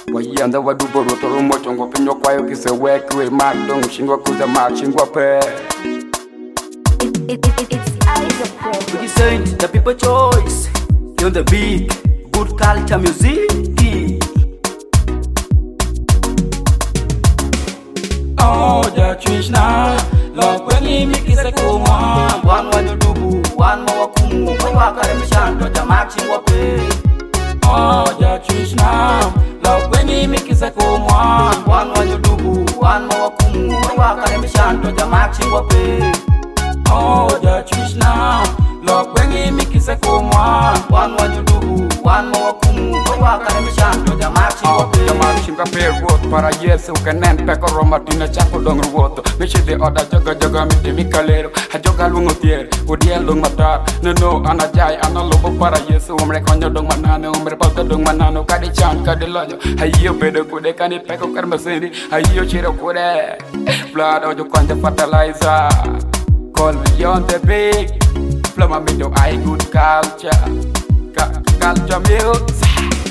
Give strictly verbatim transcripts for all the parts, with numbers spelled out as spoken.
Wayanda wadubo rotoro mochongo pinyo kwayo kise wekwe magdong shingwa kuza mag shingwa pe. It, it, it, it's Isaac Pro. We saint the people choice. You on the beat, good culture music. Oh, the Krishna, love when you make it a cool one. One one you do, one more kumu. One walk at the shanto, the matching wape. Oh, the Krishna, love when you make it a cool one. One one you do, one more kumu. One walk at the shanto, the matching wape. Oh, the Krishna, love when you make it a cool one. One one you do, one more kumu. One walk at the shanto, the matching wape. The matching wape work para yesu kanen peko romatina chapo dong ruoto. Mishi de oda joga joga mi de mi kalero. Ha joga lungo tier, udiel lung matar. No no anajai analobo para yesu umre konyo dong manano umre pauta dong manano kadi chan kadi lojo. Hayo bedo kude kani peko karmaseni. Hayo chiro kude. Blood ojo kwanja fertilizer. Call me on the big. Pluma mido I good culture. Ka culture music.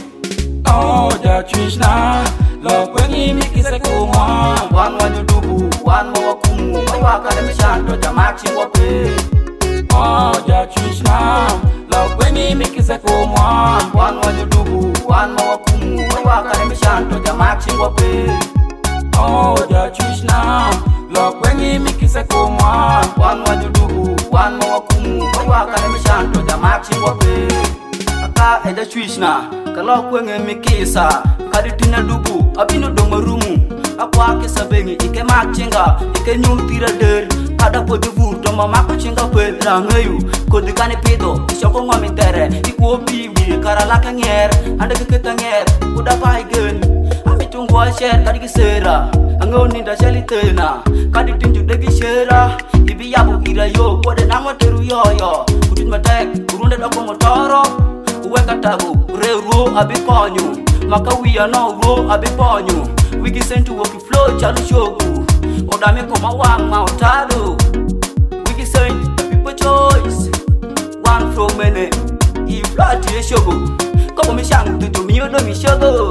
Oh, the Krishna, love when you make it a cool one. One one you do, one more kumu. One walk at the shanto, the matching wape. Oh, the Krishna, love when you make it a cool one. One one you do, one more kumu. One walk at the shanto, the matching wape. Oh, the Krishna, love when you make it a cool one. One one you do, one more kumu. One walk at the shanto, the matching wape. Aka eda Krishna, kalau kwenge mikisa, kaditina dubu, abino domarumu. Akwa kisa bengi, ike makchinga, ike nyum tira der. Kada podevu, toma mako chinga kwe rangayu. Kodikane pedo, ishoko ngwa mitere. Iku obi wi, karalaka nyer, anda keketa nyer, uda paigen. Ami tungwa sher, kadi kisera, angoni da sheli tena. Kadi tinju degi shera, ibi yabu ira yo, kode nangwa teru yo yo. Kudin matek, kurunde doko motoro. Weka tabu, re ro abi ponyo. Maka we are no ro abi ponyo. We get sent to work flow chalu shogu. Oda me koma wang ma otado. We get sent the people choice. One from many. If flat ye shogu. Komo me shang to to mi odo mi shogu.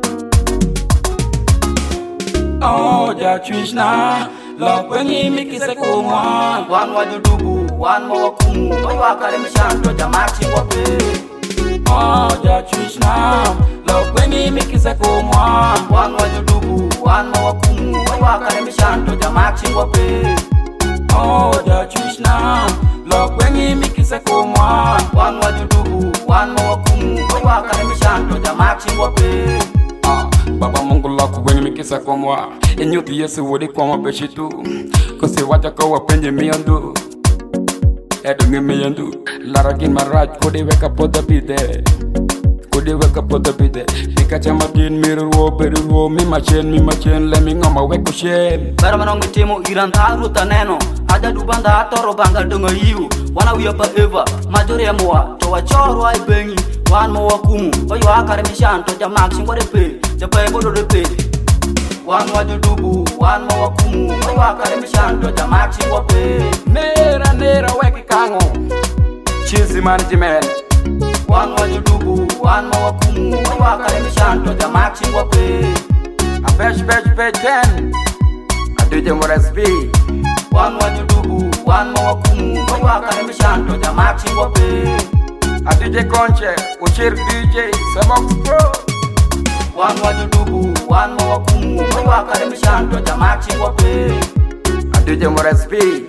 Oh, the Krishna, love when you make it a cool one. One one you do, one more kumu. One walk at the shanto, the matching wape. Oh, the Krishna, love when you make it a cool one. One one you do, one more kumu. One walk at the shanto, the matching wape. Oh, the Krishna, love when you make it a cool one. One one you do, one more kumu. One walk at the shanto, the matching wape. Ah, Baba Mungu lako when you kiss a komwa. And you yes would it come up beshitu. Cause you watch a go up in your meandu. Edung me and do Laragin Maraj could they wake up on the bid there? Could they wake up on the bid there? Pikachu Martin mirror wo beru wo me machine me machine lemming on my wake of shame. Baramanong temo iranta ruta neno. Ada dubanda toro banga dunga you. Wana we up ever. Majore moa. To a choro I bengi. One more kumu. Or you are caramishan to the maxing what they pay. The pay go to the pay. One what you do, one more kumu. Or you are caramishan to the maxing what pay. Nera nera weki kango. Cheesy management. One what you do, one more kumu. Or you are caramishan to the maxing what pay. A bash bash bash ten. I do them what I speak. One what you do, one more kumu. Or you are caramishan to the maxing what pay. A D J Conche, Uchir D J, Samox Pro. One what you do, one more kumu. Or you are caramishan to the maxing what pay. I do them what I speak.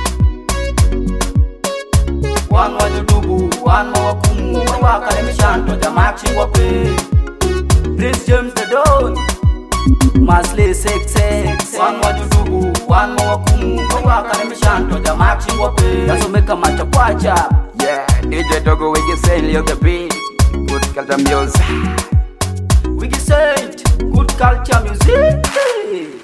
One what you do, one more kumu. Or you are caramishan to the maxing what pay. Prince James the Don. Masle sex sex. One what you do, one more kumu. Or you are caramishan to the maxing what pay. That's what make a match kwacha. Yeah, D J Dogo we get saying live the beat. Good culture music. We get saint, good culture music.